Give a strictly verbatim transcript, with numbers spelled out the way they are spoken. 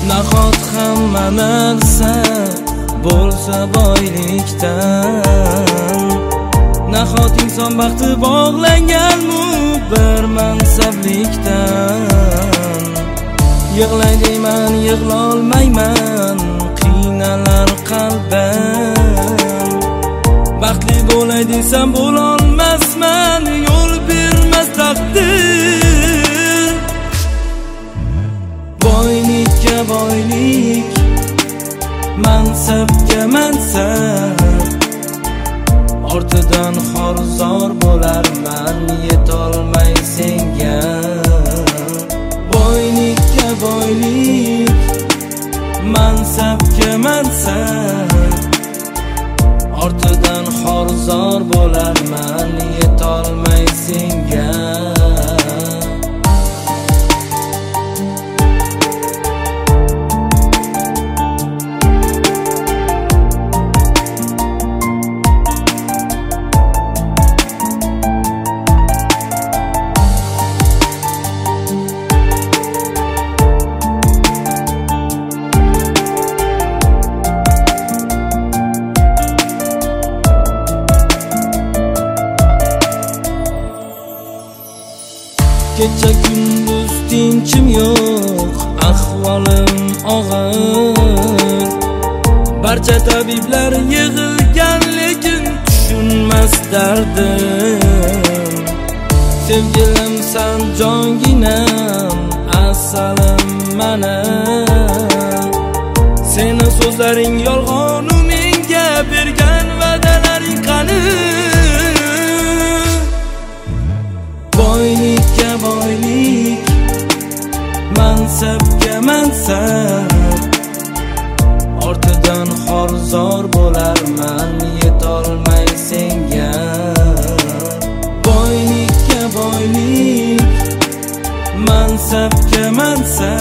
Nahot hamma narsa bo'lsa boylikdan, nahot inson baxti bog'langanmi bir mansablikdan. Yig'lay deyman, yig'lolmayman, qiynalar qalbim. Baxtli bo'lay desam bo'lolmasman, yo'l bermas taqdir. Boylikka boylik, mansabga mansab, ortidan xorzor bo'larman yetolmay senga. Boylikka boylik, mansabga mansab, ortidan xorzor bo'larman yetolmay senga. Kecha kunduz tinchim yo'q, ahvolim og'ir. Barcha tabiblar yig'ilgan, lekin tushunmas dardim. Sevgilimsan jonginam, asalim mana. Seni so'zlaring yolg'onu, menga bergan va'dalaring qani? Boylikka boylik, mansabga mansab, ortidan xorzor bo'larman yetolmay senga. Boylikka boylik, mansabga mansab,